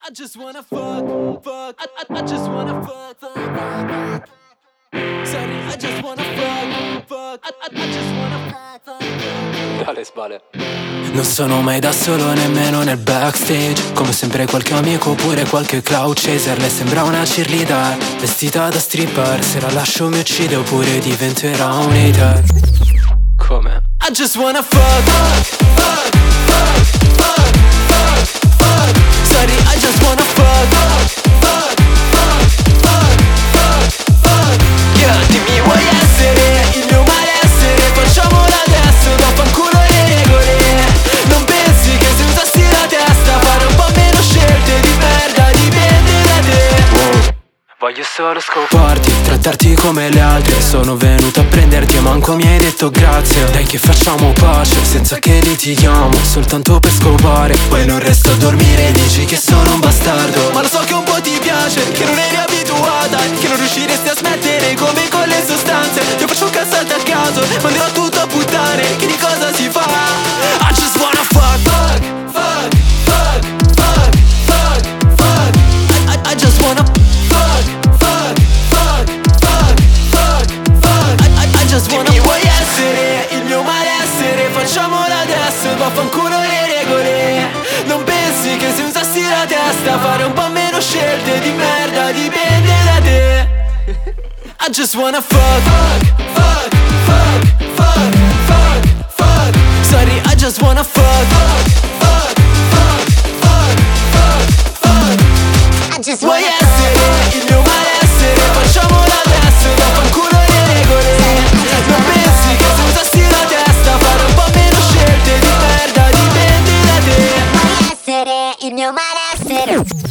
I just wanna fuck, fuck. I just wanna fuck, fuck, fuck. Sorry, I just wanna fuck, fuck. I just wanna fuck, fuck. Dale spale. Non sono mai da solo nemmeno nel backstage. Come sempre qualche amico oppure qualche cloud chaser. Lei sembra una cheerleader vestita da stripper. Se la lascio mi uccide oppure diventerà un hater. Come? I just wanna fuck, fuck, fuck, fuck, fuck, fuck, fuck. Sorry, I just wanna fuck, fuck, fuck, fuck, fuck, fuck, fuck. Yeah, dimmi vuoi essere il mio malessere? Facciamolo adesso, vaffanculo le regole. Non pensi che se usassi la testa fare un po' meno scelte di merda dipende da te. Voglio solo scoparti, trattarti come le altre. Sono venuto a prenderti e manco mi hai detto grazie. Dai che facciamo pace, senza che litighiamo, soltanto per scopare. Poi non resto a dormire, dici che sono un bastardo. Ma lo so che un po' ti piace, che non eri abituata, che non riusciresti a smettere come con le sostanze. Io faccio un cassato a caso, manderò tutto a puttane, che di cosa si fa? I just wanna fuck, fuck, fuck, fuck, fuck, fuck, fuck. I just wanna fuck, fuck, fuck, fuck, fuck, fuck. I just wanna. Dimmi vuoi essere il mio malessere? Facciamolo adesso, vaffanculo le regole. Non pensi che se usassi la testa fare un po' meno scelte di merda dipende da te. I just wanna fuck, fuck, fuck, fuck, fuck, fuck, fuck. Sorry, I just wanna fuck, fuck, fuck, fuck, fuck, fuck, fuck. I just Vuoi wanna essere il mio malessere? Facciamolo adesso, vaffanculo le regole. Non pensi che se usassi la testa fare un po' meno scelte di merda dipende da te. essere il mio malessere.